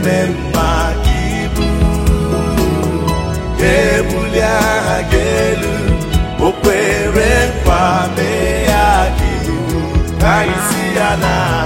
eme mma ibu ebuli aha gị elu o kwere nkwa mee ya ka ibu ka isi ya na